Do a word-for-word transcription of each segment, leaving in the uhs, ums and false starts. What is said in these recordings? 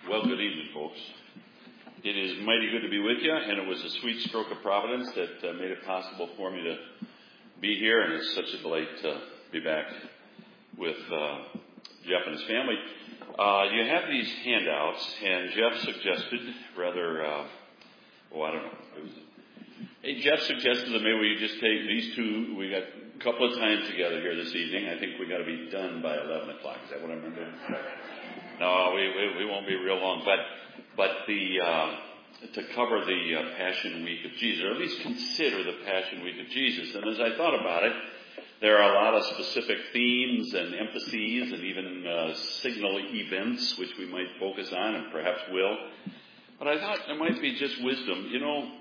Well, good evening, folks. It is mighty good to be with you, and it was a sweet stroke of providence that uh, made it possible for me to be here, and it's such a delight to be back with uh, Jeff and his family. Uh, you have these handouts, and Jeff suggested, rather, uh, oh, I don't know. It was, hey, Jeff suggested that maybe we just take these two. We got a couple of times together here this evening. I think we got to be done by eleven o'clock. Is that what I'm doing? No, we, we we won't be real long, but but the uh, to cover the uh, Passion Week of Jesus, or at least consider the Passion Week of Jesus. And as I thought about it, there are a lot of specific themes and emphases, and even uh, signal events which we might focus on, and perhaps will. But I thought there might be just wisdom. You know,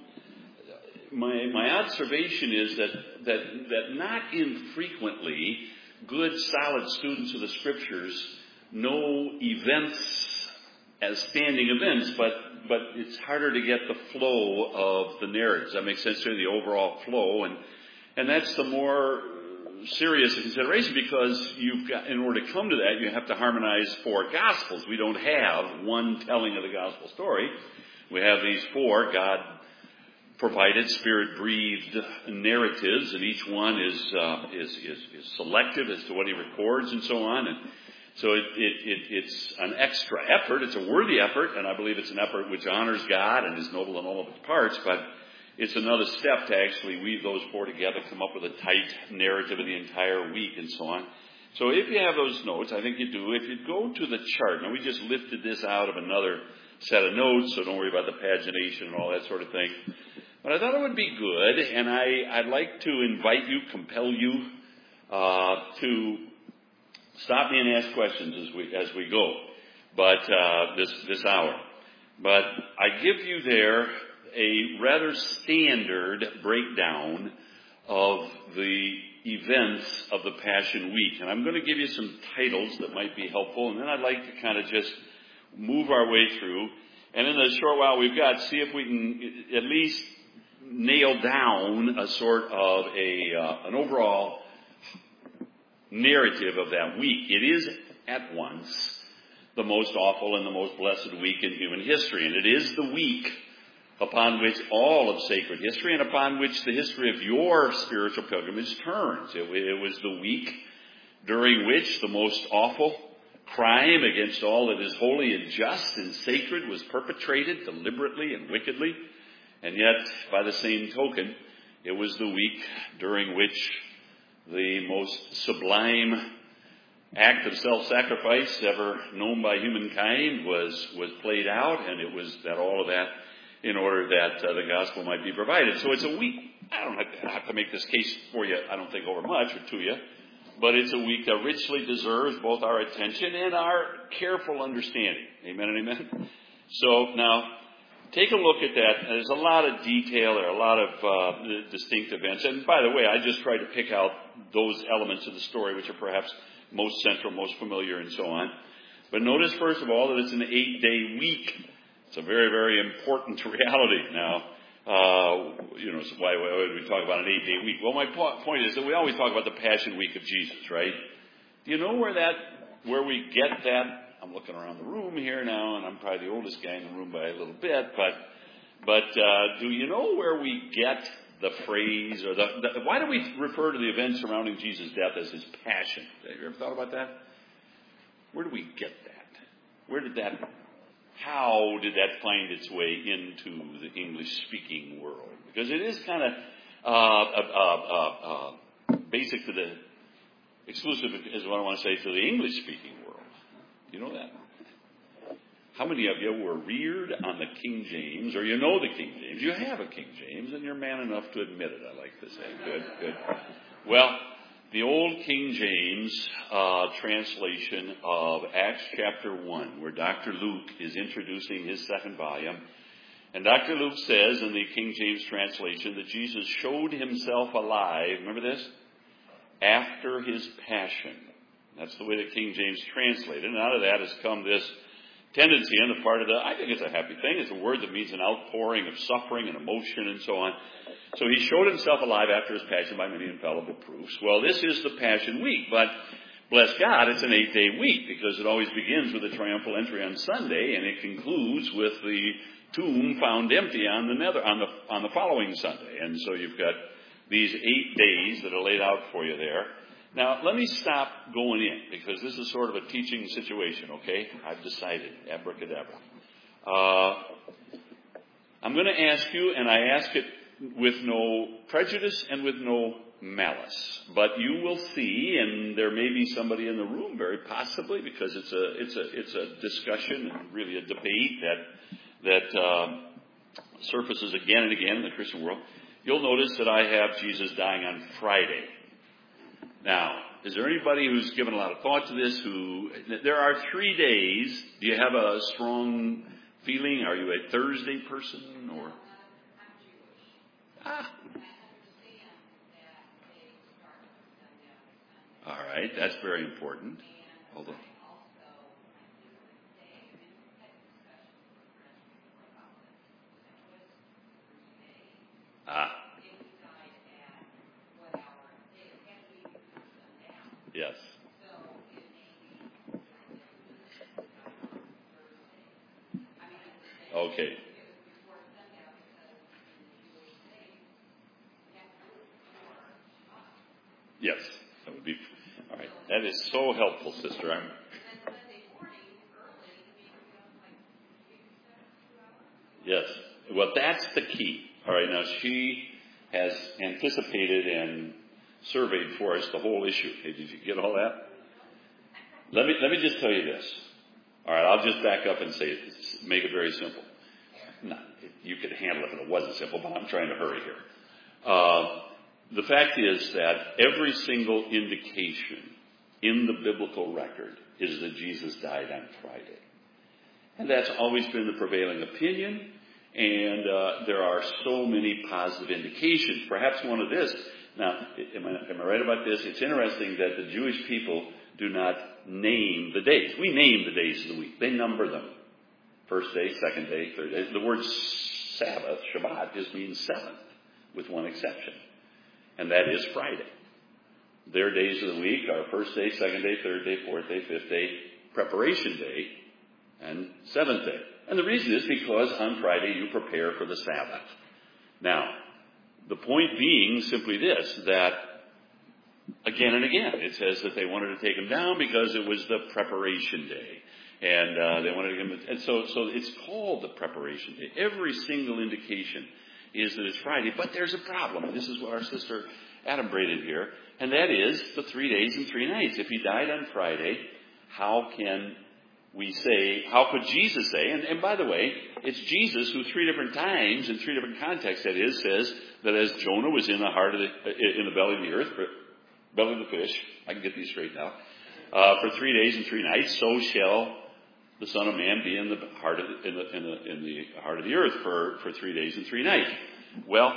my my observation is that that that not infrequently, good, solid students of the Scriptures know events as standing events, but but it's harder to get the flow of the narratives. That makes sense to the overall flow, and and that's the more serious a consideration, because you've got, in order to come to that, you have to harmonize four Gospels. We don't have one telling of the Gospel story. We have these four God provided, Spirit-breathed narratives, and each one is, uh, is is is selective as to what he records and so on. And so it, it, it, it's an extra effort. It's a worthy effort, and I believe it's an effort which honors God and is noble in all of its parts. But it's another step to actually weave those four together, come up with a tight narrative of the entire week and so on. So if you have those notes, I think you do. If you go to the chart, now we just lifted this out of another set of notes, so don't worry about the pagination and all that sort of thing. But I thought it would be good, and I, I'd like to invite you, compel you uh, to stop me and ask questions as we as we go. But uh, this this hour, but I give you there a rather standard breakdown of the events of the Passion Week, and I'm going to give you some titles that might be helpful, and then I'd like to kind of just move our way through. And in the short while we've got, see if we can at least nail down a sort of a uh, an overall narrative of that week. It is at once the most awful and the most blessed week in human history, and it is the week upon which all of sacred history and upon which the history of your spiritual pilgrimage turns. It, it was the week during which the most awful crime against all that is holy and just and sacred was perpetrated deliberately and wickedly. And yet, by the same token, it was the week during which the most sublime act of self-sacrifice ever known by humankind was, was played out, and it was that all of that in order that uh, the gospel might be provided. So it's a week, I don't have to, have to make this case for you, I don't think, over much or to you, but it's a week that richly deserves both our attention and our careful understanding. Amen and amen? So now, take a look at that. There's a lot of detail. There are a lot of uh, distinct events. And by the way, I just tried to pick out those elements of the story which are perhaps most central, most familiar, and so on. But notice, first of all, that it's an eight-day week. It's a very, very important reality. Now, uh, you know, so why, why would we talk about an eight-day week? Well, my po- point is that we always talk about the Passion Week of Jesus, right? Do you know where that, where we get that? I'm looking around the room here now, and I'm probably the oldest guy in the room by a little bit, but but uh, do you know where we get the phrase, or the, the why do we refer to the events surrounding Jesus' death as his passion? Have you ever thought about that? Where do we get that? Where did that, how did that find its way into the English-speaking world? Because it is kind of uh, uh, uh, uh, basic to the, exclusive is what I want to say, to the English-speaking world. You know that? How many of you were reared on the King James, or you know the King James? You have a King James, and you're man enough to admit it, I like to say. Good, good. Well, the old King James uh, translation of Acts chapter one, where Doctor Luke is introducing his second volume. And Doctor Luke says in the King James translation that Jesus showed himself alive, remember this? After his passion. That's the way that King James translated. And out of that has come this tendency on the part of the, I think it's a happy thing. It's a word that means an outpouring of suffering and emotion and so on. So he showed himself alive after his passion by many infallible proofs. Well, this is the Passion Week, but bless God, it's an eight-day week because it always begins with the triumphal entry on Sunday, and it concludes with the tomb found empty on the nether, on the on the following Sunday. And so you've got these eight days that are laid out for you there. Now, let me stop going in because this is sort of a teaching situation, okay? I've decided, abracadabra. Uh, I'm going to ask you, and I ask it with no prejudice and with no malice. But you will see, and there may be somebody in the room, very possibly, because it's a it's a it's a discussion and really a debate that that uh, surfaces again and again in the Christian world. You'll notice that I have Jesus dying on Friday. Now, is there anybody who's given a lot of thought to this? Who there are three days. Do you have a strong feeling? Are you a Thursday person or? Ah. All right, that's very important. Hold on. Ah. Yes. Okay. Yes, that would be all right. That is so helpful, sister. I'm. Yes. Well, that's the key. All right. Now she has anticipated and surveyed for us the whole issue. Okay, did you get all that? Let me let me just tell you this. All right. I'll just back up and say it. Make it very simple. No, you could handle it if it wasn't simple, but I'm trying to hurry here. Uh, The fact is that every single indication in the biblical record is that Jesus died on Friday. And that's always been the prevailing opinion, and uh, there are so many positive indications. Perhaps one of this, now, am I, am I right about this? It's interesting that the Jewish people do not name the days. We name the days of the week. They number them. First day, second day, third day. The word Sabbath, Shabbat, just means seventh, with one exception. And that is Friday. Their days of the week are first day, second day, third day, fourth day, fifth day, preparation day, and seventh day. And the reason is because on Friday you prepare for the Sabbath. Now, the point being simply this, that again and again it says that they wanted to take him down because it was the preparation day. And uh, they wanted him to, and so, so it's called the preparation day. Every single indication is that it's Friday, but there's a problem. This is what our sister adumbrated here, and that is the three days and three nights. If he died on Friday, how can we say, how could Jesus say, and, and by the way, it's Jesus who three different times, in three different contexts that is, says that as Jonah was in the heart of the, in the belly of the earth, belly of the fish, I can get these straight now, uh, for three days and three nights, so shall the Son of Man be in the heart of the, in the, in the, in the heart of the earth for, for three days and three nights. Well,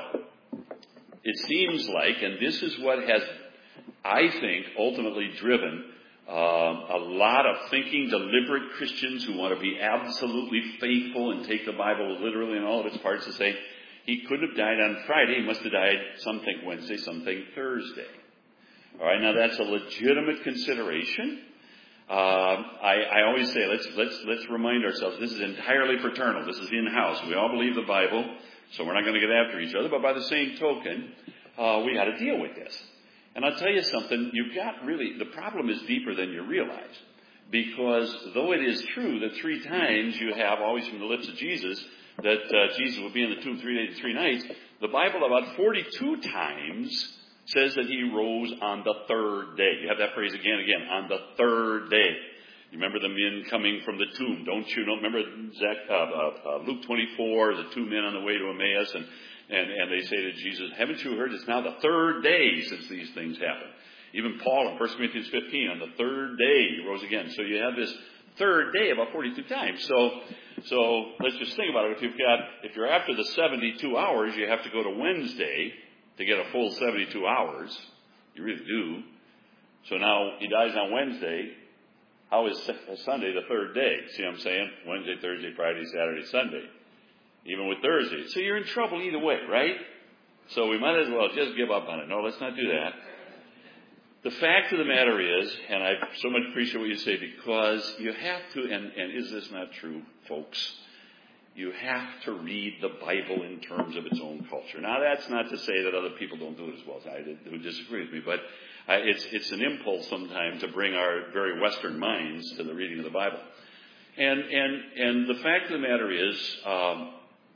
it seems like, and this is what has, I think, ultimately driven um, a lot of thinking, deliberate Christians who want to be absolutely faithful and take the Bible literally in all of its parts to say, he couldn't have died on Friday, he must have died something Wednesday, something Thursday. All right, now that's a legitimate consideration. Uh, I, I always say, let's let's let's remind ourselves, this is entirely fraternal. This is in-house. We all believe the Bible, so we're not going to get after each other. But by the same token, uh, we got to deal with this. And I'll tell you something. You've got really the problem is deeper than you realize, because though it is true that three times you have always from the lips of Jesus that uh, Jesus will be in the tomb three days and three nights, the Bible about forty-two times says that he rose on the third day. You have that phrase again and again, on the third day. You remember the men coming from the tomb, don't you? Don't remember Zach, uh, uh, Luke twenty-four, the two men on the way to Emmaus, and, and, and they say to Jesus, haven't you heard? It's now the third day since these things happened. Even Paul in First Corinthians fifteen, on the third day he rose again. So you have this third day about forty-two times. So, so let's just think about it. If you've got, if you're after the seventy-two hours, you have to go to Wednesday to get a full seventy-two hours. You really do. So now he dies on Wednesday. How is Sunday the third day? See what I'm saying? Wednesday, Thursday, Friday, Saturday, Sunday. Even with Thursday. So you're in trouble either way, right? So we might as well just give up on it. No, let's not do that. The fact of the matter is, and I so much appreciate what you say, because you have to, and, and is this not true, folks? You have to read the Bible in terms of its own culture. Now, that's not to say that other people don't do it as well as I did, who disagree with me, but I, it's, it's an impulse sometimes to bring our very Western minds to the reading of the Bible. And, and, and the fact of the matter is, um,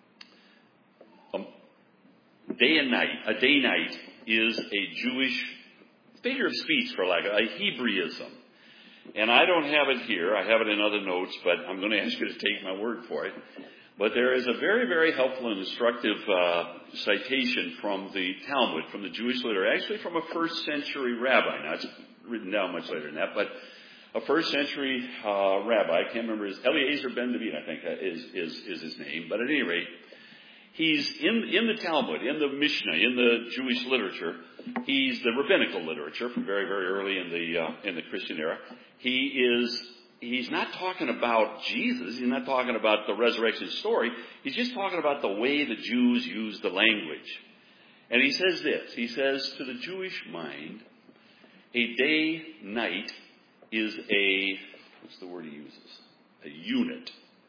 a day and night, a day night is a Jewish figure of speech, for lack of a Hebraism. And I don't have it here. I have it in other notes, but I'm going to ask you to take my word for it. But there is a very, very helpful and instructive uh, citation from the Talmud, from the Jewish literature, actually from a first century rabbi. Now, it's written down much later than that, but a first century uh, rabbi, I can't remember his, Eliezer ben David, I think is, is, is his name, but at any rate, he's in, in the Talmud, in the Mishnah, in the Jewish literature. He's the rabbinical literature from very, very early in the uh, in the Christian era. He is he's not talking about Jesus. He's not talking about the resurrection story. He's just talking about the way the Jews use the language. And he says this. He says, to the Jewish mind, a day-night is a, what's the word he uses? A unit.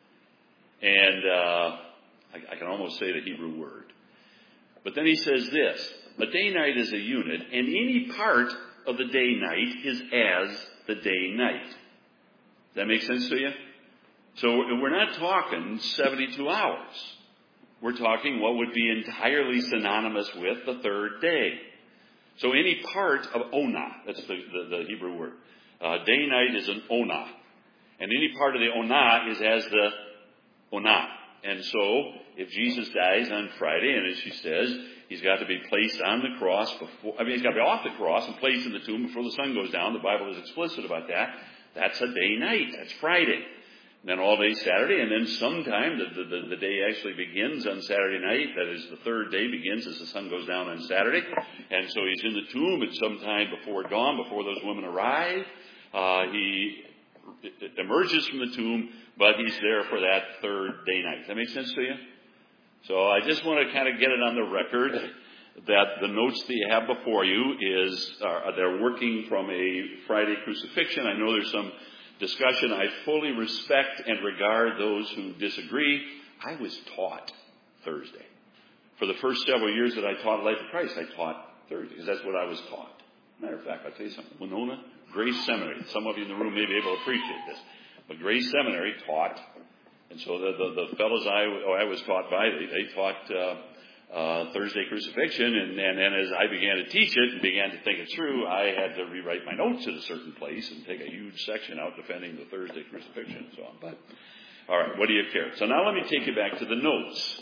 And uh, I, I can almost say the Hebrew word. But then he says this. A day-night is a unit, and any part of the day-night is as the day-night. Does that make sense to you? So we're not talking seventy-two hours. We're talking what would be entirely synonymous with the third day. So any part of Onah, that's the, the, the Hebrew word. Uh, day-night is an Onah. And any part of the Onah is as the Onah. And so, if Jesus dies on Friday, and as she says, he's got to be placed on the cross before, I mean, he's got to be off the cross and placed in the tomb before the sun goes down. The Bible is explicit about that. That's a day-night. That's Friday. And then all day Saturday, and then sometime the, the, the day actually begins on Saturday night. That is, the third day begins as the sun goes down on Saturday. And so he's in the tomb at some time before dawn, before those women arrive. Uh, he emerges from the tomb, but he's there for that third day night. Does that make sense to you? So I just want to kind of get it on the record that the notes that you have before you is, uh, they're working from a Friday crucifixion. I know there's some discussion. I fully respect and regard those who disagree. I was taught Thursday. For the first several years that I taught Life of Christ, I taught Thursday, because that's what I was taught. Matter of fact, I'll tell you something. Winona, Grace Seminary. Some of you in the room may be able to appreciate this. But Grace Seminary taught, and so the, the, the fellows I, I was taught by, they, they taught uh, uh, Thursday crucifixion, and, and, and as I began to teach it and began to think it through, I had to rewrite my notes at a certain place and take a huge section out defending the Thursday crucifixion and so on. But, all right, what do you care? So now let me take you back to the notes.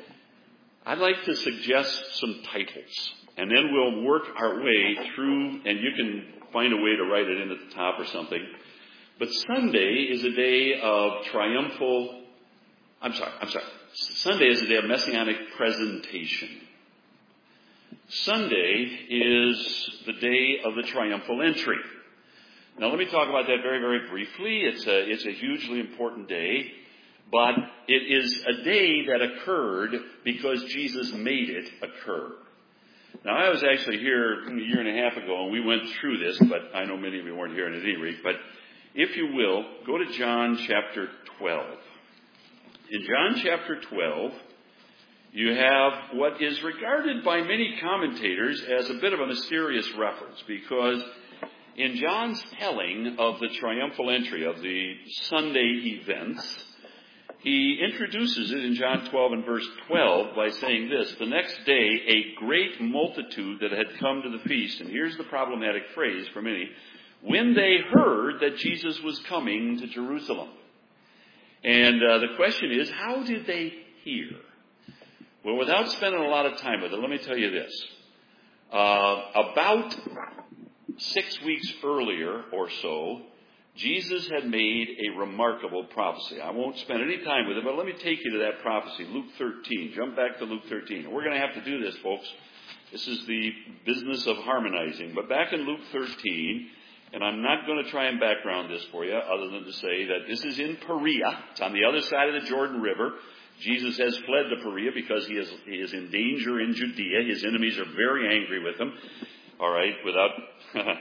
I'd like to suggest some titles, and then we'll work our way through, and you can find a way to write it in at the top or something. But Sunday is a day of triumphal, I'm sorry, I'm sorry. Sunday is a day of messianic presentation. Sunday is the day of the triumphal entry. Now let me talk about that very, very briefly. It's a, it's a hugely important day, but it is a day that occurred because Jesus made it occur. Now I was actually here a year and a half ago and we went through this, but I know many of you weren't here at any rate, but if you will, go to John chapter twelve. In John chapter twelve, you have what is regarded by many commentators as a bit of a mysterious reference, because in John's telling of the triumphal entry of the Sunday events, he introduces it in John twelve and verse twelve by saying this: the next day, a great multitude that had come to the feast, and here's the problematic phrase for many, when they heard that Jesus was coming to Jerusalem. And uh, the question is, how did they hear? Well, without spending a lot of time with it, let me tell you this. Uh, about six weeks earlier or so, Jesus had made a remarkable prophecy. I won't spend any time with it, but let me take you to that prophecy, Luke thirteen. Jump back to Luke thirteen. We're going to have to do this, folks. This is the business of harmonizing. But back in Luke thirteen, and I'm not going to try and background this for you other than to say that this is in Perea. It's on the other side of the Jordan River. Jesus has fled to Perea because he is, he is in danger in Judea. His enemies are very angry with him. All right, without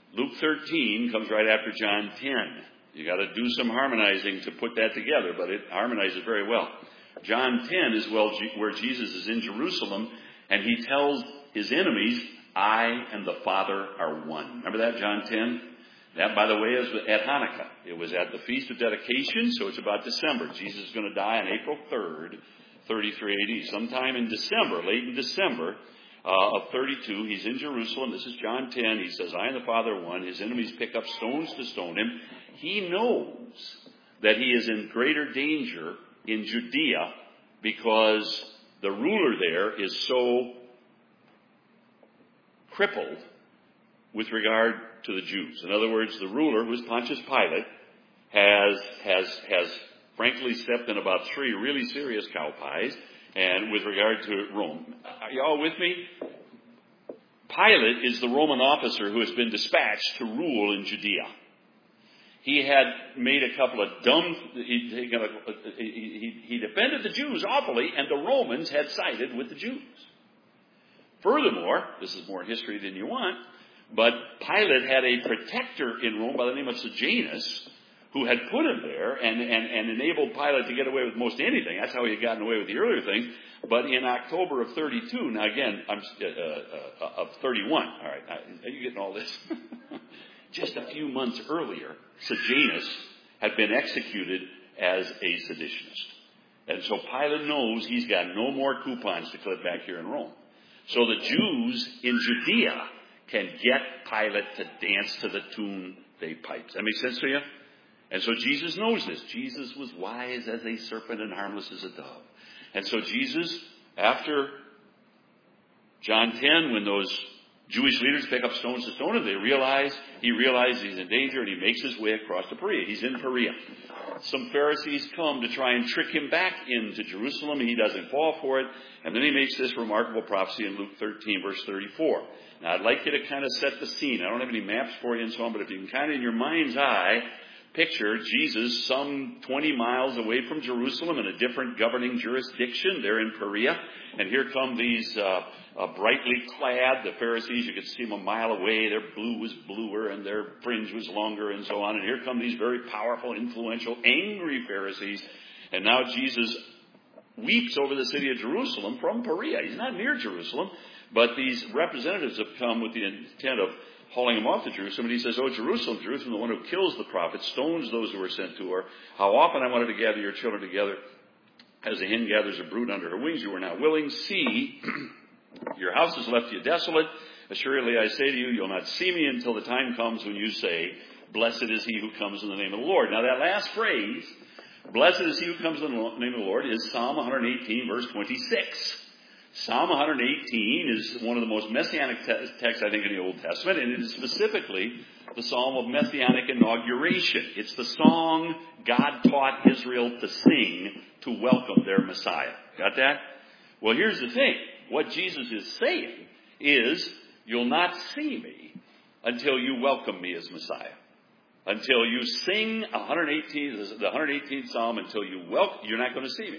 Luke thirteen comes right after John ten. You got to do some harmonizing to put that together, but it harmonizes very well. John ten is well where Jesus is in Jerusalem, and he tells his enemies, I and the Father are one. Remember that, John ten? That, by the way, is at Hanukkah. It was at the Feast of Dedication, so it's about December. Jesus is going to die on April third, thirty-three A D. Sometime in December, late in December uh, of thirty-two, he's in Jerusalem. This is John ten. He says, I and the Father are one. His enemies pick up stones to stone him. He knows that he is in greater danger in Judea because the ruler there is so crippled with regard to the Jews. In other words, the ruler, who is Pontius Pilate, has has has frankly stepped in about three really serious cow pies, and with regard to Rome. Are you all with me? Pilate is the Roman officer who has been dispatched to rule in Judea. He had made a couple of dumb, he, he, he defended the Jews awfully, and the Romans had sided with the Jews. Furthermore, this is more history than you want, but Pilate had a protector in Rome by the name of Sejanus, who had put him there and, and, and enabled Pilate to get away with most anything. That's how he had gotten away with the earlier things. But in October of thirty-two, now again, I'm uh, uh, of thirty-one. All right, are you getting all this? Just a few months earlier, Sejanus had been executed as a seditionist. And so Pilate knows he's got no more coupons to clip back here in Rome. So the Jews in Judea can get Pilate to dance to the tune they pipe. Does that make sense to you? And so Jesus knows this. Jesus was wise as a serpent and harmless as a dove. And so Jesus, after John ten, when those Jewish leaders pick up stones to stone him, they realize, he realizes he's in danger, and he makes his way across to Perea. He's in Perea. Some Pharisees come to try and trick him back into Jerusalem. He doesn't fall for it. And then he makes this remarkable prophecy in Luke thirteen, verse thirty-four. Now, I'd like you to kind of set the scene. I don't have any maps for you and so on, but if you can kind of in your mind's eye picture Jesus some twenty miles away from Jerusalem in a different governing jurisdiction. They're in Perea. And here come these uh, uh, brightly clad, the Pharisees. You could see them a mile away. Their blue was bluer and their fringe was longer and so on. And here come these very powerful, influential, angry Pharisees. And now Jesus weeps over the city of Jerusalem from Perea. He's not near Jerusalem, but these representatives have come with the intent of hauling him off to Jerusalem. And he says, Oh, Jerusalem, Jerusalem, the one who kills the prophets, stones those who are sent to her. How often I wanted to gather your children together as a hen gathers a brood under her wings. You were not willing. See, your house is left you desolate. Assuredly, I say to you, you'll not see me until the time comes when you say, Blessed is he who comes in the name of the Lord. Now that last phrase, Blessed is he who comes in the name of the Lord, is Psalm one eighteen, verse twenty-six. Psalm one eighteen is one of the most messianic te- texts, I think, in the Old Testament, and it is specifically the psalm of messianic inauguration. It's the song God taught Israel to sing to welcome their Messiah. Got that? Well, here's the thing. What Jesus is saying is, you'll not see me until you welcome me as Messiah. Until you sing one eighteen, the one eighteenth Psalm, until you welcome, you're not going to see me.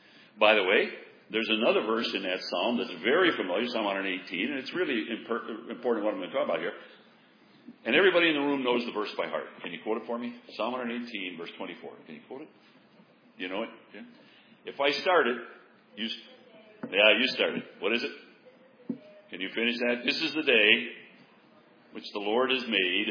By the way, there's another verse in that psalm that's very familiar, Psalm one eighteen, and it's really imper- important what I'm going to talk about here. And everybody in the room knows the verse by heart. Can you quote it for me? Psalm one eighteen, verse twenty-four. Can you quote it? You know it? Yeah. If I start it, you, yeah, you start it. What is it? Can you finish that? This is the day which the Lord has made.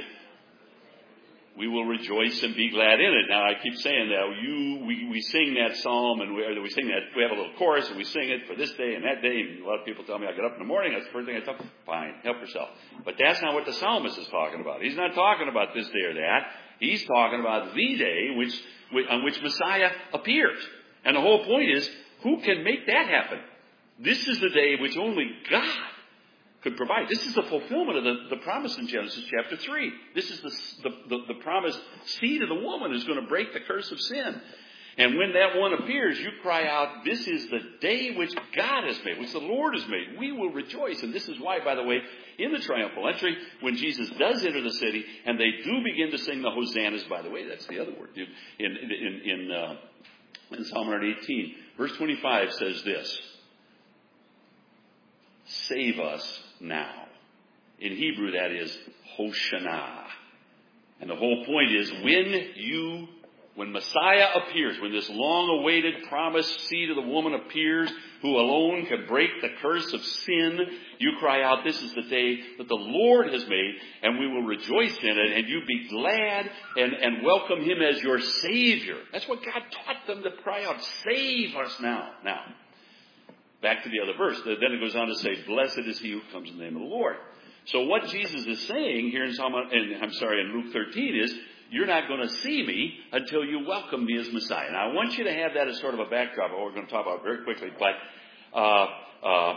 We will rejoice and be glad in it. Now, I keep saying that. You, we, we sing that psalm, and we, we sing that. We have a little chorus, and we sing it for this day and that day. And a lot of people tell me I get up in the morning. That's the first thing I tell them. Fine, help yourself. But that's not what the psalmist is talking about. He's not talking about this day or that. He's talking about the day which, on which Messiah appears. And the whole point is, who can make that happen? This is the day which only God could provide. This is the fulfillment of the, the promise in Genesis chapter three. This is the, the, the, the promised seed of the woman who's going to break the curse of sin. And when that one appears, you cry out, this is the day which God has made, which the Lord has made. We will rejoice. And this is why, by the way, in the triumphal entry, when Jesus does enter the city, and they do begin to sing the hosannas, by the way, that's the other word, in, in, in, uh, in Psalm one eighteen, verse twenty-five says this, Save us now In Hebrew, that is Hoshana. And the whole point is when you, when Messiah appears, when this long-awaited promised seed of the woman appears, who alone can break the curse of sin, you cry out, this is the day that the Lord has made, and we will rejoice in it, and you be glad and, and welcome him as your Savior. That's what God taught them to cry out, save us now. Now, back to the other verse. Then it goes on to say, blessed is he who comes in the name of the Lord. So what Jesus is saying here in Psalm, and I'm sorry, in Luke thirteen is, you're not going to see me until you welcome me as Messiah. Now, I want you to have that as sort of a backdrop of what we're going to talk about very quickly. But uh, uh, uh,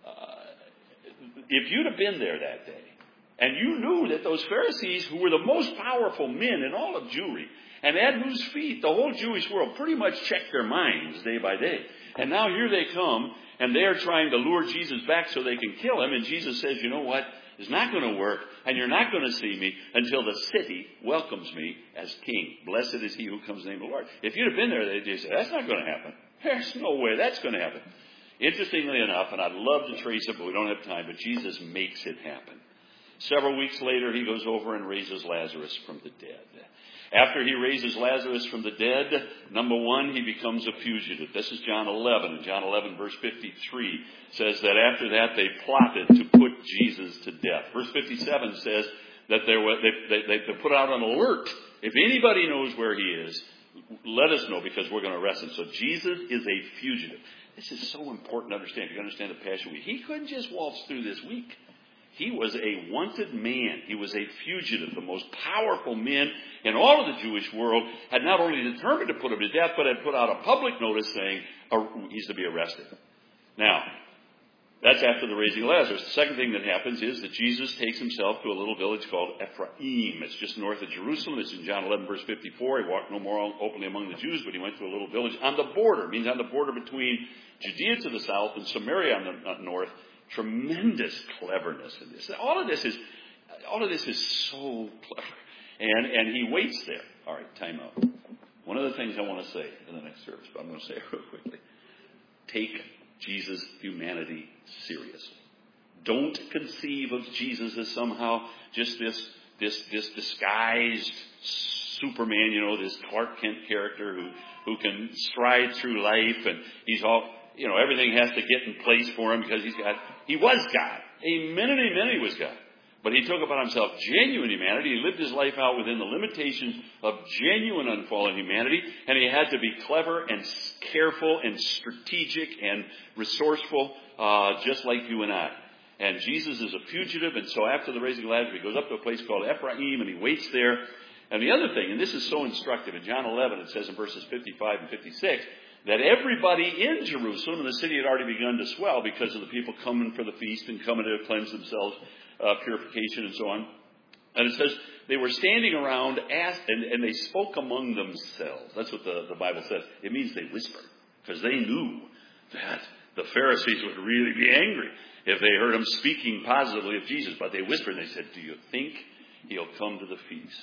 if you'd have been there that day, and you knew that those Pharisees, who were the most powerful men in all of Jewry, and at whose feet the whole Jewish world pretty much checked their minds day by day, and now here they come, and they're trying to lure Jesus back so they can kill him, and Jesus says, you know what? It's not going to work, and you're not going to see me until the city welcomes me as king. Blessed is he who comes in the name of the Lord. If you'd have been there, they'd just say, that's not going to happen. There's no way that's going to happen. Interestingly enough, and I'd love to trace it, but we don't have time, but Jesus makes it happen. Several weeks later, he goes over and raises Lazarus from the dead. After he raises Lazarus from the dead, number one, he becomes a fugitive. This is John eleven. And John eleven, verse fifty-three, says that after that they plotted to put Jesus to death. Verse fifty-seven says that they, were, they, they, they put out an alert. If anybody knows where he is, let us know because we're going to arrest him. So Jesus is a fugitive. This is so important to understand. You understand the Passion Week. He couldn't just waltz through this week. He was a wanted man. He was a fugitive. The most powerful men in all of the Jewish world had not only determined to put him to death, but had put out a public notice saying he's to be arrested. Now, that's after the raising of Lazarus. The second thing that happens is that Jesus takes himself to a little village called Ephraim. It's just north of Jerusalem. It's in John eleven, verse fifty-four. He walked no more openly among the Jews, but he went to a little village on the border. It means on the border between Judea to the south and Samaria on the north. Tremendous cleverness in this. All of this is, all of this is so clever. And, and he waits there. All right, time out. One of the things I want to say in the next service, but I'm going to say it real quickly. Take Jesus' humanity seriously. Don't conceive of Jesus as somehow just this, this, this disguised Superman, you know, this Clark Kent character who, who can stride through life and he's all, you know, everything has to get in place for him because he's got, he was God. Amen and amen, he was God. But he took upon himself genuine humanity. He lived his life out within the limitations of genuine unfallen humanity. And he had to be clever and careful and strategic and resourceful, uh, just like you and I. And Jesus is a fugitive. And so after the raising of Lazarus, he goes up to a place called Ephraim and he waits there. And the other thing, and this is so instructive, in John eleven, it says in verses fifty-five and fifty-six, that everybody in Jerusalem, and the city had already begun to swell because of the people coming for the feast and coming to cleanse themselves, uh, purification and so on. And it says they were standing around asked, and, and they spoke among themselves. That's what the, the Bible says. It means they whispered because they knew that the Pharisees would really be angry if they heard them speaking positively of Jesus. But they whispered and they said, do you think he'll come to the feast?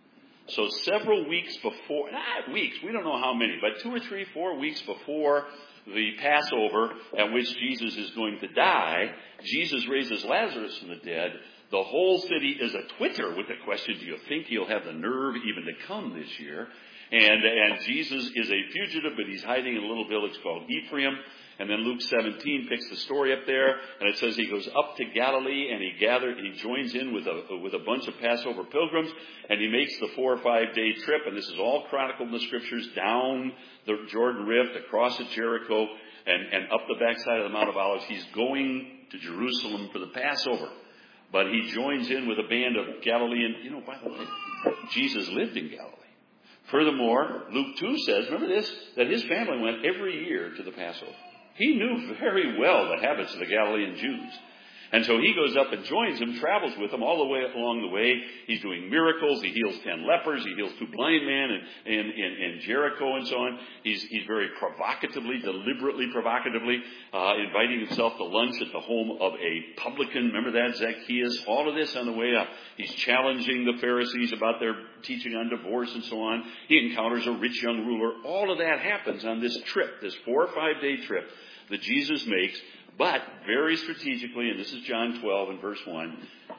So several weeks before, not weeks, we don't know how many, but two or three, four weeks before the Passover at which Jesus is going to die, Jesus raises Lazarus from the dead. The whole city is a twitter with the question, do you think he'll have the nerve even to come this year? And, and Jesus is a fugitive, but he's hiding in a little village called Ephraim. And then Luke seventeen picks the story up there, and it says he goes up to Galilee, and he gathered, he joins in with a with a bunch of Passover pilgrims, and he makes the four or five day trip. And this is all chronicled in the scriptures, down the Jordan Rift, across at Jericho, and, and up the backside of the Mount of Olives. He's going to Jerusalem for the Passover, but he joins in with a band of Galilean. You know, by the way, Jesus lived in Galilee. Furthermore, Luke two says, remember this, that his family went every year to the Passover. He knew very well the habits of the Galilean Jews. And so he goes up and joins them, travels with them all the way along the way. He's doing miracles. He heals ten lepers. He heals two blind men in, in, in, in Jericho and so on. He's, he's very provocatively, deliberately provocatively, uh, inviting himself to lunch at the home of a publican. Remember that? Zacchaeus. All of this on the way up. He's challenging the Pharisees about their teaching on divorce and so on. He encounters a rich young ruler. All of that happens on this trip, this four or five day trip that Jesus makes. But very strategically, and this is John twelve and verse one,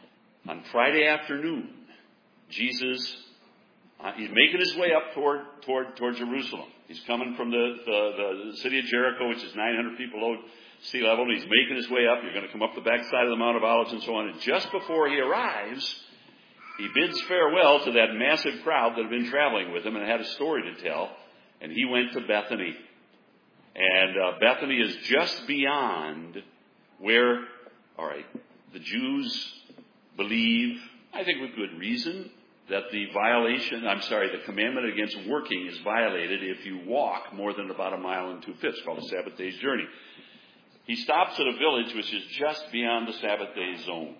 On Friday afternoon, Jesus, uh, he's making his way up toward toward toward Jerusalem. He's coming from the, the, the city of Jericho, which is nine hundred feet below sea level, and he's making his way up. You're going to come up the backside of the Mount of Olives and so on. And just before he arrives, he bids farewell to that massive crowd that had been traveling with him and had a story to tell. And he went to Bethany. And uh, Bethany is just beyond where, all right, the Jews believe, I think with good reason, that the violation, I'm sorry, the commandment against working is violated if you walk more than about a mile and two-fifths, called a Sabbath day's journey. He stops at a village which is just beyond the Sabbath day zone.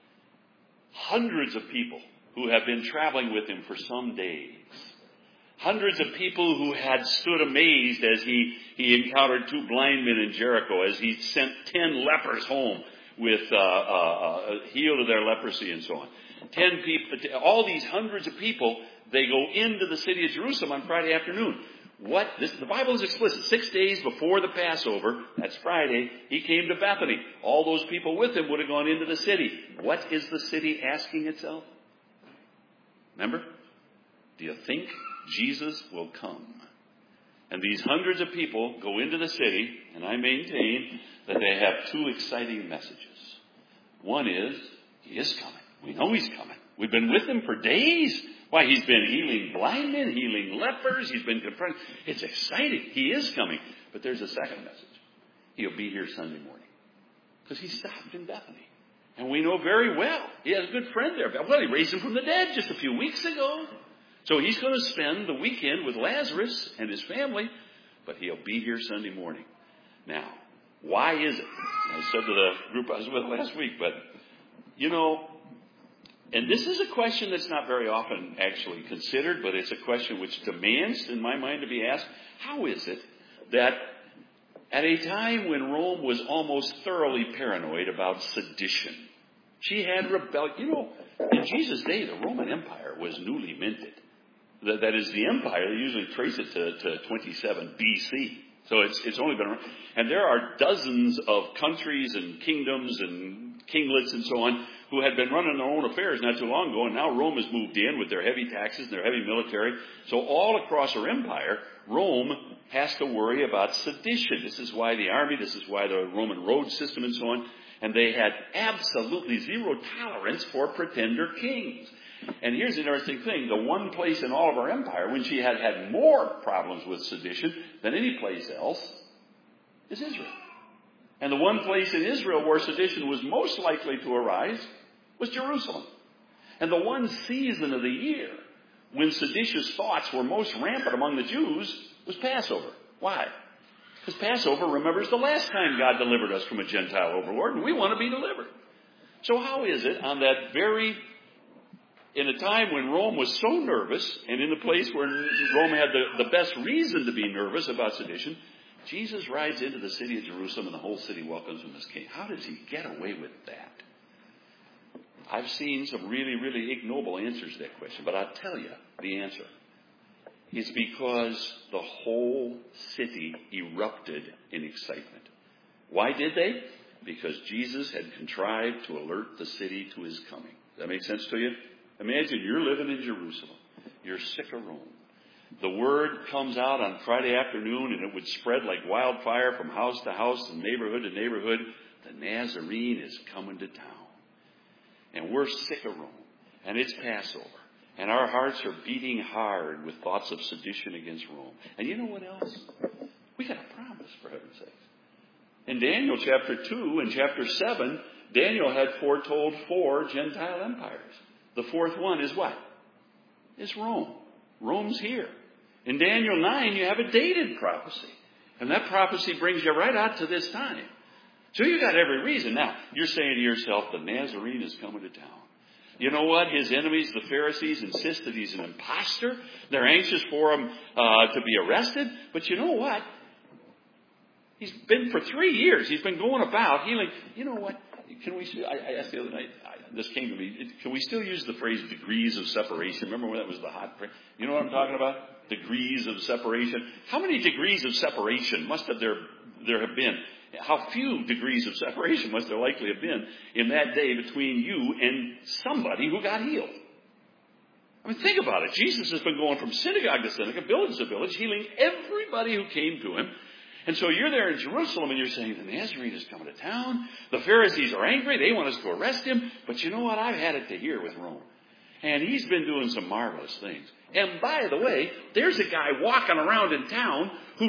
Hundreds of people who have been traveling with him for some days. Hundreds of people who had stood amazed as he, he encountered two blind men in Jericho, as he sent ten lepers home with uh, uh, uh, healed of their leprosy and so on. Ten people, all these hundreds of people, they go into the city of Jerusalem on Friday afternoon. What? This, the Bible is explicit. Six days before the Passover, that's Friday, he came to Bethany. All those people with him would have gone into the city. What is the city asking itself? Remember? Do you think Jesus will come? And these hundreds of people go into the city, and I maintain that they have two exciting messages. One is, he is coming. We know he's coming. We've been with him for days. Why, he's been healing blind men, healing lepers. He's been confronting. It's exciting. He is coming. But there's a second message. He'll be here Sunday morning. Because he stopped in Bethany. And we know very well. He has a good friend there. Well, he raised him from the dead just a few weeks ago. So he's going to spend the weekend with Lazarus and his family. But he'll be here Sunday morning. Now, why is it? I said to the group I was with last week, but, you know, and this is a question that's not very often actually considered, but it's a question which demands, in my mind, to be asked. How is it that at a time when Rome was almost thoroughly paranoid about sedition, she had rebellion? You know, in Jesus' day, the Roman Empire was newly minted. That, that is, the empire, they usually trace it to, to twenty-seven B C. So it's, it's only been around. And there are dozens of countries and kingdoms and kinglets and so on who had been running their own affairs not too long ago, and now Rome has moved in with their heavy taxes and their heavy military. So all across her empire, Rome has to worry about sedition. This is why the army, this is why the Roman road system and so on. And they had absolutely zero tolerance for pretender kings. And here's the interesting thing. The one place in all of her empire when she had had more problems with sedition than any place else is Israel. And the one place in Israel where sedition was most likely to arise was Jerusalem. And the one season of the year when seditious thoughts were most rampant among the Jews was Passover. Why? Because Passover remembers the last time God delivered us from a Gentile overlord, and we want to be delivered. So how is it on that very, in a time when Rome was so nervous, and in the place where Rome had the, the best reason to be nervous about sedition, Jesus rides into the city of Jerusalem and the whole city welcomes him as king? How does he get away with that? I've seen some really, really ignoble answers to that question, but I'll tell you the answer. It's because the whole city erupted in excitement. Why did they? Because Jesus had contrived to alert the city to his coming. Does that make sense to you? Imagine you're living in Jerusalem. You're sick of Rome. The word comes out on Friday afternoon, and it would spread like wildfire from house to house and neighborhood to neighborhood. The Nazarene is coming to town. And we're sick of Rome. And it's Passover. And our hearts are beating hard with thoughts of sedition against Rome. And you know what else? We got a promise, for heaven's sakes. In Daniel chapter two and chapter seven, Daniel had foretold four Gentile empires. The fourth one is what? Is Rome. Rome's here. In Daniel nine, you have a dated prophecy. And that prophecy brings you right out to this time. So you got every reason. Now, you're saying to yourself, the Nazarene is coming to town. You know what? His enemies, the Pharisees, insist that he's an imposter. They're anxious for him uh, to be arrested. But you know what? He's been for three years. He's been going about healing. You know what? Can we? I, I asked the other night. I, this came to me. Can we still use the phrase "degrees of separation"? Remember when that was the hot phrase? You know what I'm talking about? Degrees of separation. How many degrees of separation must have there there have been? How few degrees of separation must there likely have been in that day between you and somebody who got healed? I mean, think about it. Jesus has been going from synagogue to synagogue, village to village, healing everybody who came to him. And so you're there in Jerusalem and you're saying, the Nazarene is coming to town. The Pharisees are angry. They want us to arrest him. But you know what? I've had it to hear with Rome. And he's been doing some marvelous things. And by the way, there's a guy walking around in town who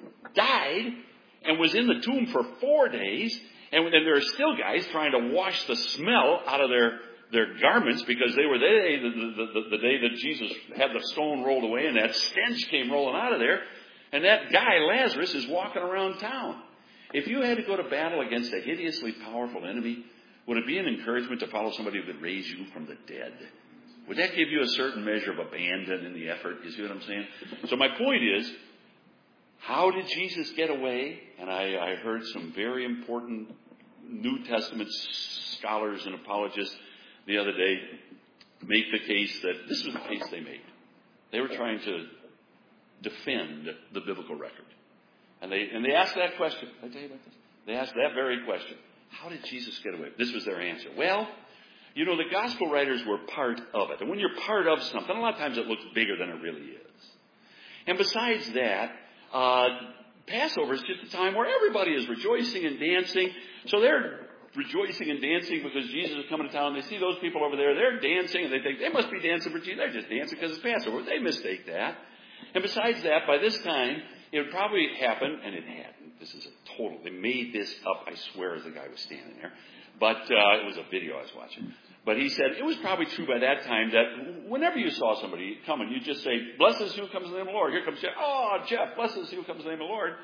died and was in the tomb for four days. And then there are still guys trying to wash the smell out of their their garments because they were there the, the, the, the day that Jesus had the stone rolled away and that stench came rolling out of there. And that guy, Lazarus, is walking around town. If you had to go to battle against a hideously powerful enemy, would it be an encouragement to follow somebody who could raise you from the dead? Would that give you a certain measure of abandon in the effort? You see what I'm saying? So my point is, how did Jesus get away? And I, I heard some very important New Testament scholars and apologists the other day make the case that this was the case they made. They were trying to defend the biblical record. And they and they asked that question. Did I tell you about this? They asked that very question. How did Jesus get away? This was their answer. Well, you know, the gospel writers were part of it. And when you're part of something, a lot of times it looks bigger than it really is. And besides that, uh, Passover is just a time where everybody is rejoicing and dancing. So they're rejoicing and dancing because Jesus is coming to town. They see those people over there. They're dancing, and they think they must be dancing for Jesus. They're just dancing because it's Passover. They mistake that. And besides that, by this time, it would probably happen, and it hadn't. This is a total. They made this up, I swear, as the guy was standing there. But uh, it was a video I was watching. But he said it was probably true by that time that whenever you saw somebody coming, you'd just say, "Blessed is who comes in the name of the Lord." Here comes Jeff. Oh, Jeff, blessed is who comes in the name of the Lord.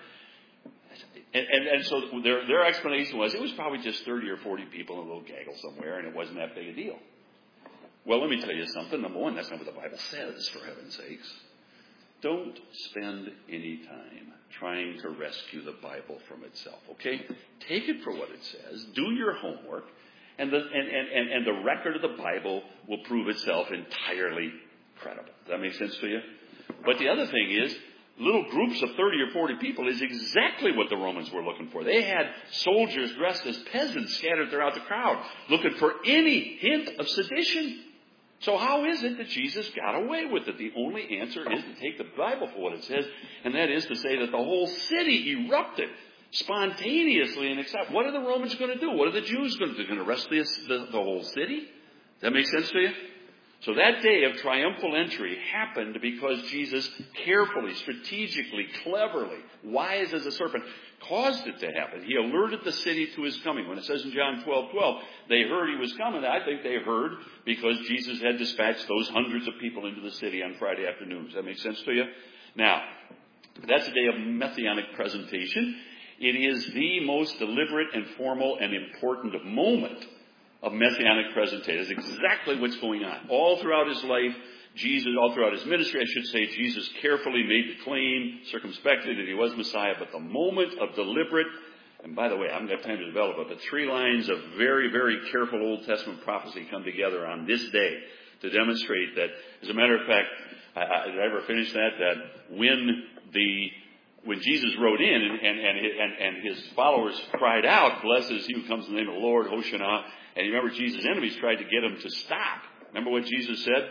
And, and, and so their, their explanation was it was probably just thirty or forty people in a little gaggle somewhere, and it wasn't that big a deal. Well, let me tell you something. Number one, that's not what the Bible says, for heaven's sakes. Don't spend any time trying to rescue the Bible from itself, okay? Take it for what it says. Do your homework. And the, and, and, and, and the record of the Bible will prove itself entirely credible. Does that make sense to you? But the other thing is, little groups of thirty or forty people is exactly what the Romans were looking for. They had soldiers dressed as peasants scattered throughout the crowd, looking for any hint of sedition. So how is it that Jesus got away with it? The only answer is to take the Bible for what it says, and that is to say that the whole city erupted spontaneously and accept. What are the Romans going to do? What are the Jews going to do? They're going to arrest the, the, the whole city? Does that make sense to you? So that day of triumphal entry happened because Jesus carefully, strategically, cleverly, wise as a serpent, caused it to happen. He alerted the city to his coming. When it says in John twelve twelve, they heard he was coming, I think they heard because Jesus had dispatched those hundreds of people into the city on Friday afternoon. Does that make sense to you? Now, that's a day of messianic presentation. It is the most deliberate and formal and important moment of messianic presentation. It's exactly what's going on. All throughout his life, Jesus, all throughout his ministry, I should say, Jesus carefully made the claim, circumspectly, that he was Messiah. But the moment of deliberate, and by the way, I haven't got time to develop it, but three lines of very, very careful Old Testament prophecy come together on this day to demonstrate that, as a matter of fact, I, I, did I ever finish that? That when the When Jesus rode in and, and, and, and his followers cried out, "Blessed is he who comes in the name of the Lord, Hosanna." And you remember Jesus' enemies tried to get him to stop. Remember what Jesus said?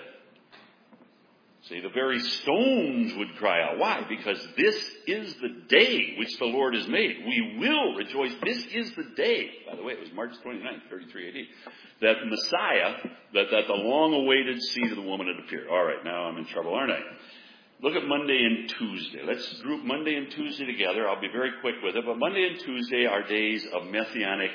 See, the very stones would cry out. Why? Because this is the day which the Lord has made. We will rejoice. This is the day. By the way, it was March twenty-ninth, thirty-three A D. That Messiah, that, that the long-awaited seed of the woman had appeared. All right, now I'm in trouble, aren't I? Look at Monday and Tuesday. Let's group Monday and Tuesday together. I'll be very quick with it. But Monday and Tuesday are days of messianic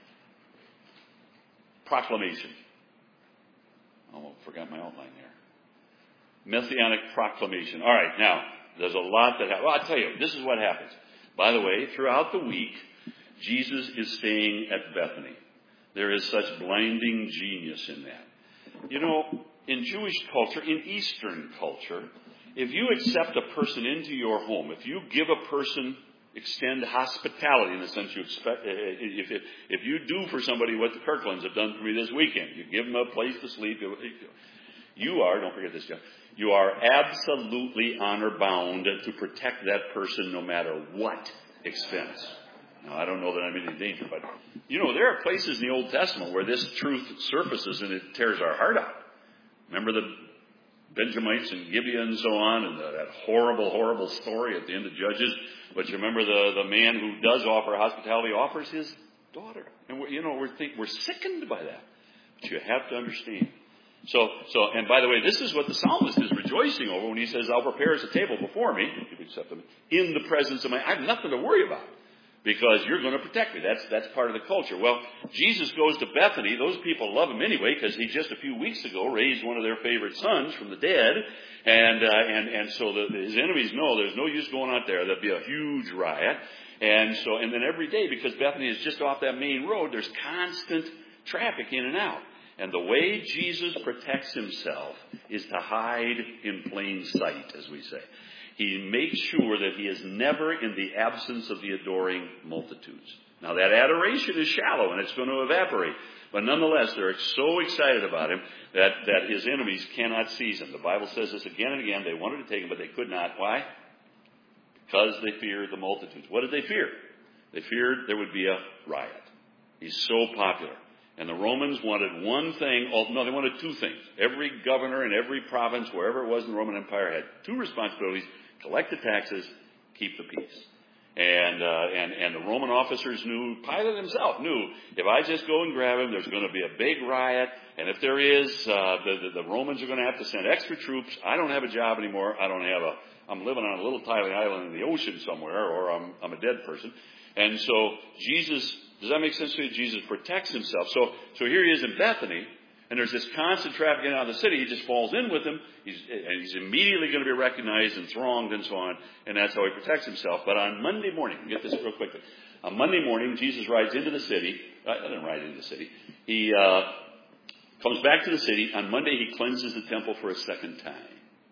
proclamation. Oh, I forgot my outline there. Messianic proclamation. All right, now, there's a lot that happens. Well, I'll tell you, this is what happens. By the way, throughout the week, Jesus is staying at Bethany. There is such blinding genius in that. You know, in Jewish culture, in Eastern culture, if you accept a person into your home, if you give a person, extend hospitality in the sense you expect, if, if, if you do for somebody what the Kirklands have done for me this weekend, you give them a place to sleep, you are, don't forget this, John, you are absolutely honor bound to protect that person no matter what expense. Now, I don't know that I'm in any danger, but, you know, there are places in the Old Testament where this truth surfaces and it tears our heart out. Remember the Benjamites and Gibeah and so on, and the, that horrible, horrible story at the end of Judges. But you remember the, the man who does offer hospitality offers his daughter. And, we're, you know, we're, think, we're sickened by that. But you have to understand. So, so, and by the way, this is what the psalmist is rejoicing over when he says, I'll prepare us a table before me, if you accept them, in the presence of my, I have nothing to worry about. Because you're going to protect me. That's that's part of the culture. Well, Jesus goes to Bethany. Those people love him anyway because he just a few weeks ago raised one of their favorite sons from the dead. And uh, and and so the, his enemies know there's no use going out there. There'll be a huge riot. And so and then every day, because Bethany is just off that main road, there's constant traffic in and out. And the way Jesus protects himself is to hide in plain sight, as we say. He makes sure that he is never in the absence of the adoring multitudes. Now, that adoration is shallow, and it's going to evaporate. But nonetheless, they're so excited about him that, that his enemies cannot seize him. The Bible says this again and again. They wanted to take him, but they could not. Why? Because they feared the multitudes. What did they fear? They feared there would be a riot. He's so popular. And the Romans wanted one thing. Oh, no, they wanted two things. Every governor in every province, wherever it was in the Roman Empire, had two responsibilities: collect the taxes, keep the peace. And, uh, and, and the Roman officers knew, Pilate himself knew, if I just go and grab him, there's going to be a big riot. And if there is, uh, the, the, the Romans are going to have to send extra troops. I don't have a job anymore. I don't have a, I'm living on a little tiny island in the ocean somewhere, or I'm, I'm a dead person. And so Jesus, does that make sense to you? Jesus protects himself. So, so here he is in Bethany. And there's this constant traffic out of the city. He just falls in with them. He's, and he's immediately going to be recognized and thronged and so on. And that's how he protects himself. But on Monday morning, get this real quickly. On Monday morning, Jesus rides into the city. I didn't ride into the city. He uh, comes back to the city. On Monday, he cleanses the temple for a second time.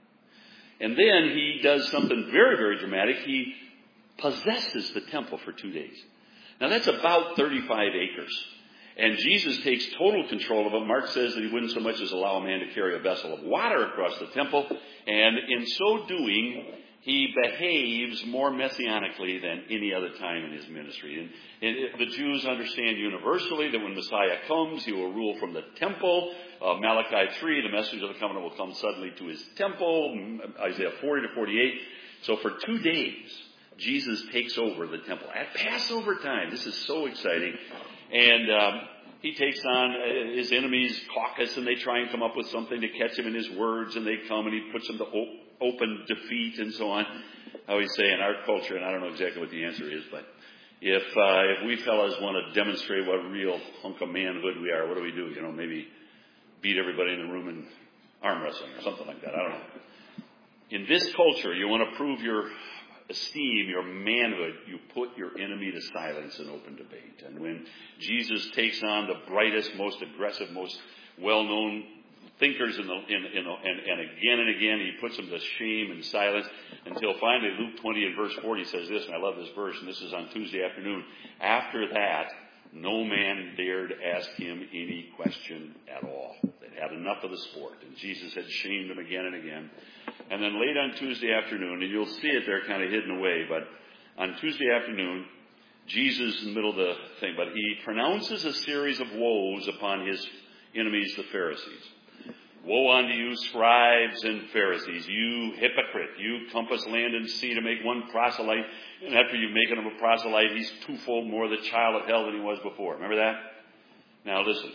And then he does something very, very dramatic. He possesses the temple for two days. Now, that's about thirty-five acres. And Jesus takes total control of it. Mark says that he wouldn't so much as allow a man to carry a vessel of water across the temple. And in so doing, he behaves more messianically than any other time in his ministry. And it, the Jews understand universally that when Messiah comes, he will rule from the temple. Uh, Malachi three, the message of the covenant will come suddenly to his temple. Isaiah forty to forty-eight. So for two days, Jesus takes over the temple. At Passover time, this is so exciting. And um, he takes on uh, his enemies' caucus, and they try and come up with something to catch him in his words, and they come, and he puts them to op- open defeat and so on. I always say in our culture, and I don't know exactly what the answer is, but if uh, if we fellas want to demonstrate what real hunk of manhood we are, what do we do? You know, maybe beat everybody in the room in arm wrestling or something like that. I don't know. In this culture, you want to prove your esteem, your manhood, you put your enemy to silence in open debate. And when Jesus takes on the brightest, most aggressive, most well-known thinkers in the, in, in, and, and again and again, he puts them to shame and silence until finally Luke twenty and verse forty says this, and I love this verse, and this is on Tuesday afternoon. After that, no man dared ask him any question at all. They'd had enough of the sport, and Jesus had shamed them again and again. And then late on Tuesday afternoon, and you'll see it there kind of hidden away, but on Tuesday afternoon, Jesus in the middle of the thing, but he pronounces a series of woes upon his enemies, the Pharisees. Woe unto you, scribes and Pharisees, you hypocrite, you compass land and sea to make one proselyte, and after you've made him a proselyte, he's twofold more the child of hell than he was before. Remember that? Now listen,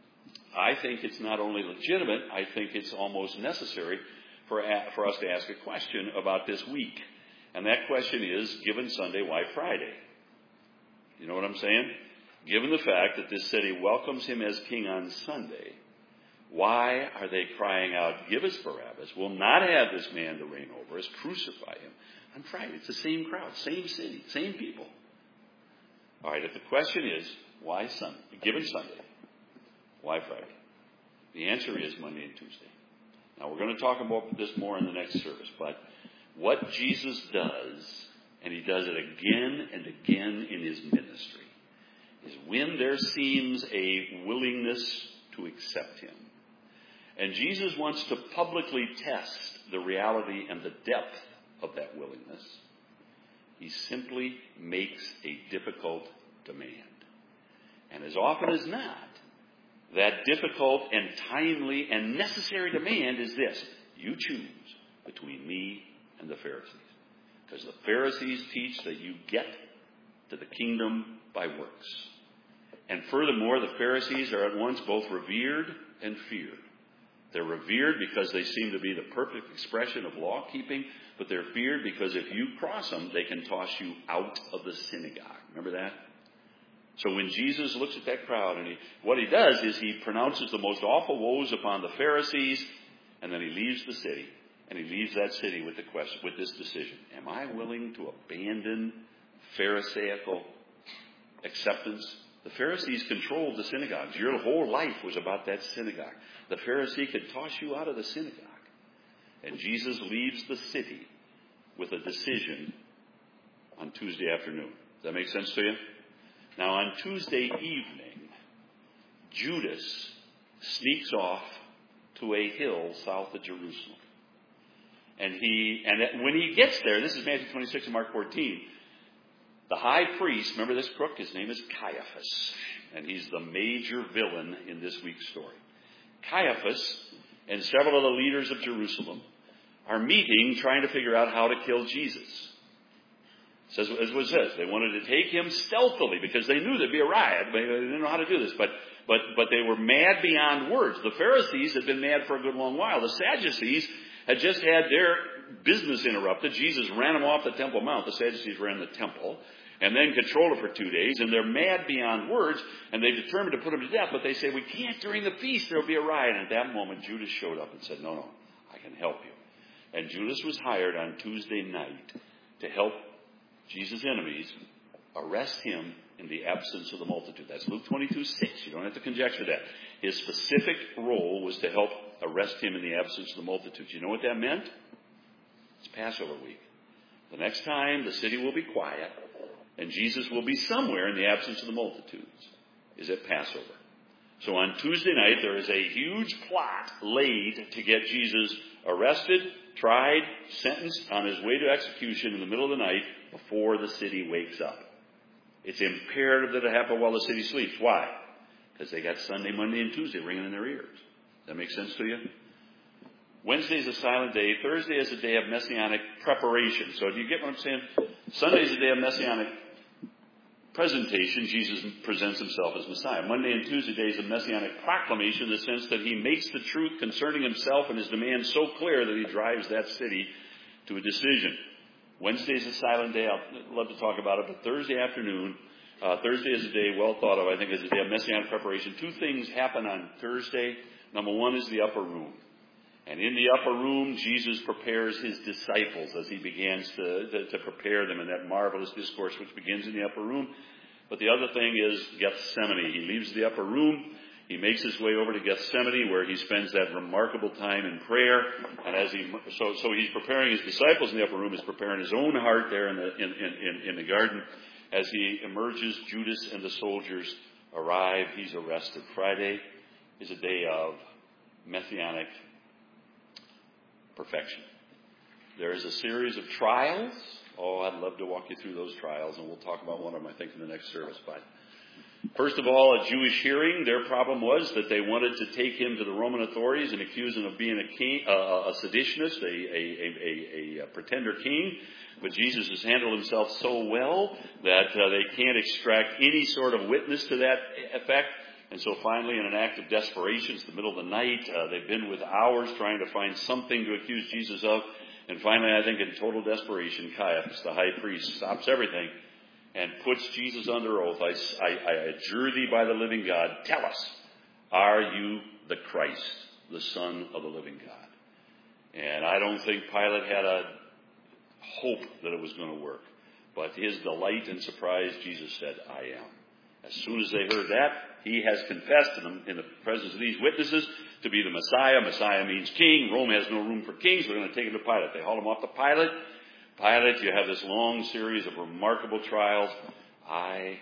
I think it's not only legitimate, I think it's almost necessary for, for us to ask a question about this week. And that question is, given Sunday, why Friday? You know what I'm saying? Given the fact that this city welcomes him as king on Sunday, why are they crying out, give us Barabbas, we'll not have this man to reign over us, crucify him on Friday? It's the same crowd, same city, same people. All right, if the question is, why Sunday? Given Sunday, why Friday? The answer is Monday and Tuesday. Now, we're going to talk about this more in the next service, but what Jesus does, and he does it again and again in his ministry, is when there seems a willingness to accept him. And Jesus wants to publicly test the reality and the depth of that willingness. He simply makes a difficult demand. And as often as not, that difficult and timely and necessary demand is this: you choose between me and the Pharisees. Because the Pharisees teach that you get to the kingdom by works. And furthermore, the Pharisees are at once both revered and feared. They're revered because they seem to be the perfect expression of law-keeping, but they're feared because if you cross them, they can toss you out of the synagogue. Remember that? So when Jesus looks at that crowd, and he, what he does is he pronounces the most awful woes upon the Pharisees, and then he leaves the city. And he leaves that city with the question, with this decision: am I willing to abandon Pharisaical acceptance? The Pharisees controlled the synagogues. Your whole life was about that synagogue. The Pharisee could toss you out of the synagogue. And Jesus leaves the city with a decision on Tuesday afternoon. Does that make sense to you? Now, on Tuesday evening, Judas sneaks off to a hill south of Jerusalem. And he, and when he gets there, this is Matthew twenty-six and Mark fourteen, the high priest, remember this crook? His name is Caiaphas. And he's the major villain in this week's story. Caiaphas and several of the leaders of Jerusalem are meeting, trying to figure out how to kill Jesus. It says, as what it says, they wanted to take him stealthily because they knew there'd be a riot. They didn't know how to do this. But, but, but they were mad beyond words. The Pharisees had been mad for a good long while. The Sadducees had just had their business interrupted. Jesus ran them off the Temple Mount. The Sadducees ran the temple and then controlled it for two days. And they're mad beyond words, and they determined to put him to death. But they say, we can't during the feast. There'll be a riot. And at that moment, Judas showed up and said, no, no, I can help you. And Judas was hired on Tuesday night to help Jesus' enemies arrest him in the absence of the multitude. That's Luke twenty-two six. You don't have to conjecture that. His specific role was to help arrest him in the absence of the multitude. You know what that meant? It's Passover week. The next time, the city will be quiet, and Jesus will be somewhere in the absence of the multitudes. Is at Passover. So on Tuesday night, there is a huge plot laid to get Jesus arrested, tried, sentenced, on his way to execution in the middle of the night before the city wakes up. It's imperative that it happen while the city sleeps. Why? Because they got Sunday, Monday, and Tuesday ringing in their ears. Does that make sense to you? Wednesday is a silent day. Thursday is a day of messianic preparation. So do you get what I'm saying? Sunday is a day of messianic presentation. Jesus presents himself as Messiah. Monday and Tuesday days of messianic proclamation, in the sense that he makes the truth concerning himself and his demands so clear that he drives that city to a decision. Wednesday is a silent day. I'd love to talk about it. But Thursday afternoon, uh, Thursday is a day well thought of, I think, as a day of messianic preparation. Two things happen on Thursday. Number one is the upper room. And in the upper room, Jesus prepares his disciples as he begins to, to, to prepare them in that marvelous discourse which begins in the upper room. But the other thing is Gethsemane. He leaves the upper room. He makes his way over to Gethsemane, where he spends that remarkable time in prayer. And as he, so, so he's preparing his disciples in the upper room. He's preparing his own heart there in the, in, in, in the garden. As he emerges, Judas and the soldiers arrive. He's arrested. Friday is a day of messianic perfection. There is a series of trials. Oh, I'd love to walk you through those trials, and we'll talk about one of them, I think, in the next service. But first of all, a Jewish hearing. Their problem was that they wanted to take him to the Roman authorities and accuse him of being a king, uh, a seditionist, a, a, a, a, a pretender king. But Jesus has handled himself so well that uh, they can't extract any sort of witness to that effect. And so finally, in an act of desperation, it's the middle of the night, uh, they've been with hours trying to find something to accuse Jesus of. And finally, I think in total desperation, Caiaphas, the high priest, stops everything and puts Jesus under oath. I, I, I adjure thee by the living God, tell us, are you the Christ, the Son of the living God? And I don't think Pilate had a hope that it was going to work. But to his delight and surprise, Jesus said, I am. As soon as they heard that, he has confessed in the, in the presence of these witnesses to be the Messiah. Messiah means king. Rome has no room for kings. We're going to take him to Pilate. They haul him off to Pilate. Pilate, you have this long series of remarkable trials. I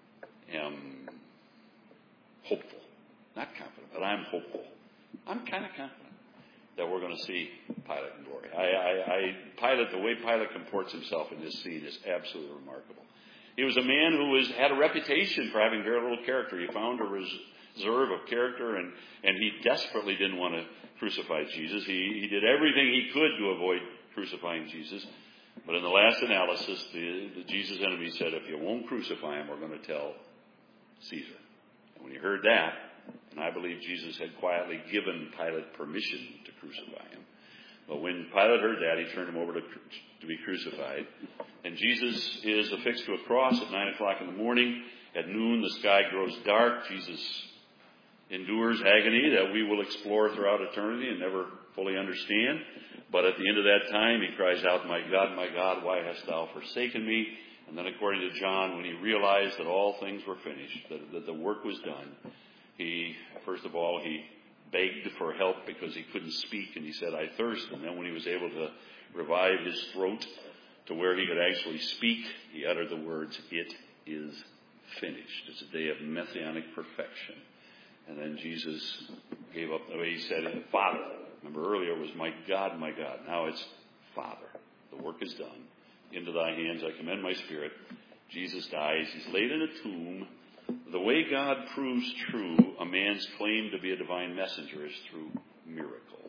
am hopeful. Not confident, but I'm hopeful. I'm kind of confident. that we're going to see Pilate in glory. I, I, I, Pilate, the way Pilate comports himself in this scene is absolutely remarkable. He was a man who was had a reputation for having very little character. He found a reserve of character, and, and he desperately didn't want to crucify Jesus. He, he did everything he could to avoid crucifying Jesus. But in the last analysis, the, the Jesus enemy said, if you won't crucify him, we're going to tell Caesar. And when he heard that, and I believe Jesus had quietly given Pilate permission to crucify him. But when Pilate heard that, he turned him over to, to be crucified. And Jesus is affixed to a cross at nine o'clock in the morning. At noon, the sky grows dark. Jesus endures agony that we will explore throughout eternity and never fully understand. But at the end of that time, he cries out, my God, my God, why hast thou forsaken me? And then according to John, when he realized that all things were finished, that, that the work was done, he, first of all, he begged for help because he couldn't speak, and he said, I thirst. And then when he was able to revive his throat to where he could actually speak, he uttered the words, it is finished. It's a day of messianic perfection. And then Jesus gave up the way he said it, Father. Remember earlier it was my God, my God. Now it's Father. The work is done. Into thy hands I commend my spirit. Jesus dies. He's laid in a tomb. The way God proves true a man's claim to be a divine messenger is through miracle.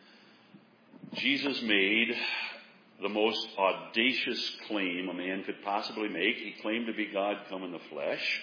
Jesus made the most audacious claim a man could possibly make. He claimed to be God come in the flesh.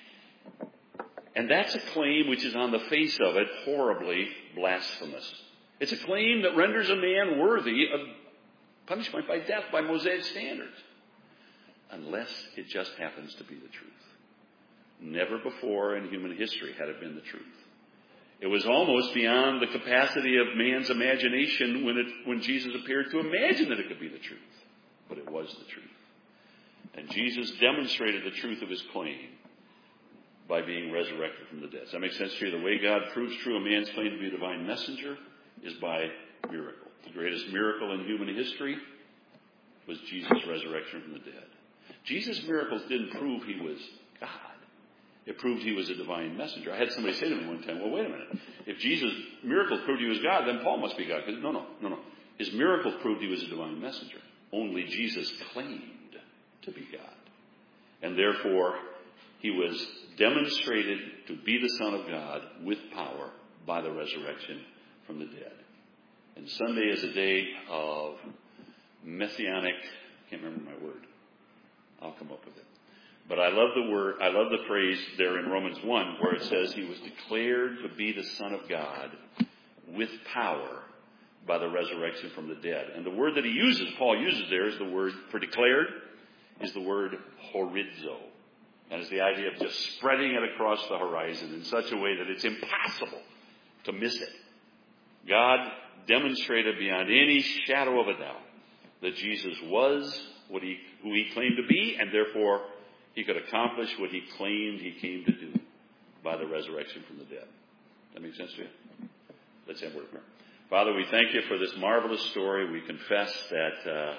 And that's a claim which is on the face of it horribly blasphemous. It's a claim that renders a man worthy of punishment by death by Mosaic standards. Unless it just happens to be the truth. Never before in human history had it been the truth. It was almost beyond the capacity of man's imagination when it, when Jesus appeared to imagine that it could be the truth. But it was the truth. And Jesus demonstrated the truth of his claim by being resurrected from the dead. Does that make sense to you? The way God proves true a man's claim to be a divine messenger is by miracle. The greatest miracle in human history was Jesus' resurrection from the dead. Jesus' miracles didn't prove he was God. It proved he was a divine messenger. I had somebody say to me one time, well, wait a minute. If Jesus' miracles proved he was God, then Paul must be God. No, no, no, no. His miracles proved he was a divine messenger. Only Jesus claimed to be God. And therefore, he was demonstrated to be the Son of God with power by the resurrection from the dead. And Sunday is a day of messianic, I can't remember my word. I'll come up with it. But I love the word, I love the phrase there in Romans one where it says he was declared to be the Son of God with power by the resurrection from the dead. And the word that he uses, Paul uses there, is the word for declared, is the word horizo. And it's the idea of just spreading it across the horizon in such a way that it's impossible to miss it. God demonstrated beyond any shadow of a doubt that Jesus was what he, who he claimed to be, and therefore he could accomplish what he claimed he came to do by the resurrection from the dead. That make sense to you? Let's have a word of prayer. Father, we thank you for this marvelous story. We confess that uh,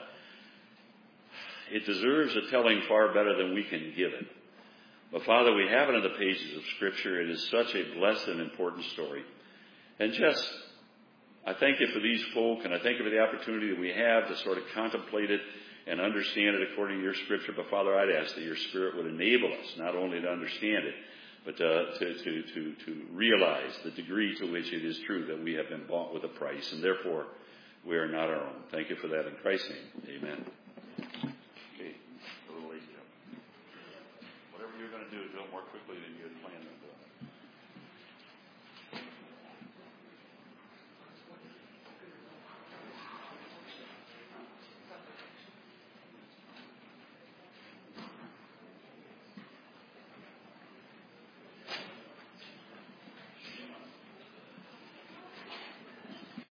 it deserves a telling far better than we can give it. But Father, we have it in the pages of Scripture. It is such a blessed and important story. And just, I thank you for these folk, and I thank you for the opportunity that we have to sort of contemplate it and understand it according to your Scripture. But Father, I'd ask that your Spirit would enable us not only to understand it, but uh, to, to, to, to realize the degree to which it is true that we have been bought with a price, and therefore we are not our own. Thank you for that in Christ's name. Amen.